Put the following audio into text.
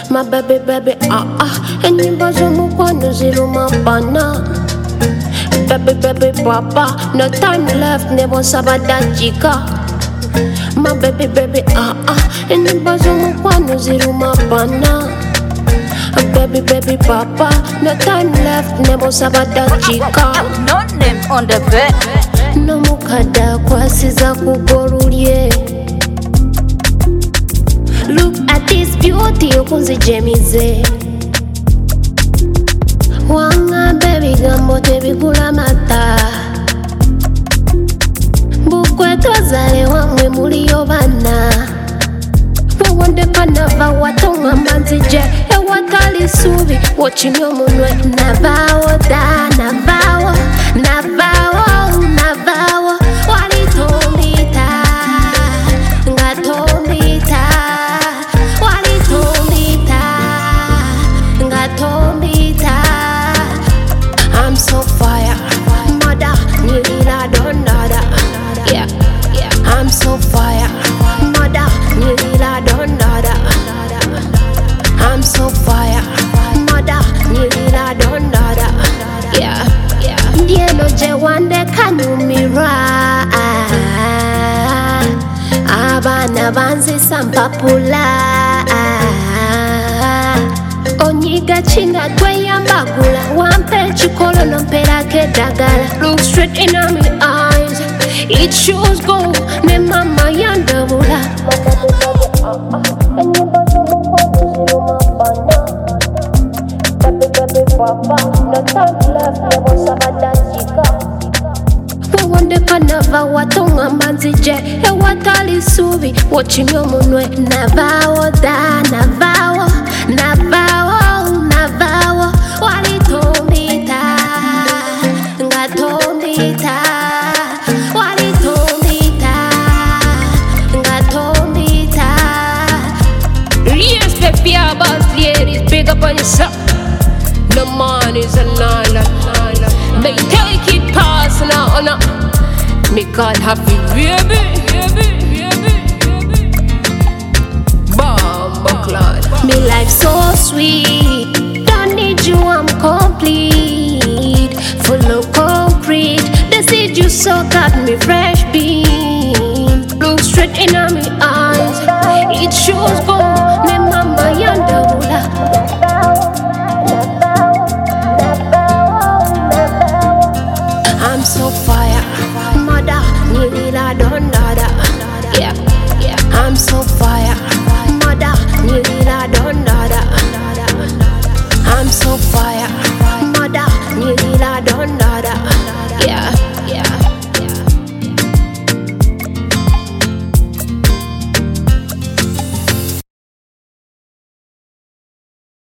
My baby, enyimba z'omukwano ziruma bana. Baby, papa, no time left, never sabadajika. My baby, enyimba z'omukwano ziruma bana. Baby, papa, no time left, never sabadajika. No name on the bed. No mukada kwasiza kugolulye. Look at this beauty, okunzijemize. Wangambe ebigambo tebigula mata. Bukwe tozale wamwe muliyo bana. Wawondeka nava watonga manzije ewatali subi wochimya omunwe navawo da navawo walitombita ngatombita walitombita ngatombita. I'm so fire mother nilila dondada. Yeah, I'm so fire mother nilila dondada. I'm so fire mother nilila dondada. Yeah, ndieno je wande kanyumira. Abana banzisa mpapula. Onyiga chinga tweyambagula. Wampe chikolo nomperako eddagala. Look straight in my eyes, it shows go ne mama yandabula. Wawondeka nava watonga manzije ewatali subi wochimya omunwe navawo da navawo walitombita ngatombita walitombita ngatombita. Respect for your boss ladies, big up on yourself. No man is a nala. They take it personal, no. Me can't have it, baby. Bomba clad. Me life so sweet. Don't need you, I'm complete. Full of concrete. The seed you so got me fresh bean. Look straight in my eyes, it shows go. Me mama yandabula. I'm so fire, mother, nilila dondada. Yeah, I'm so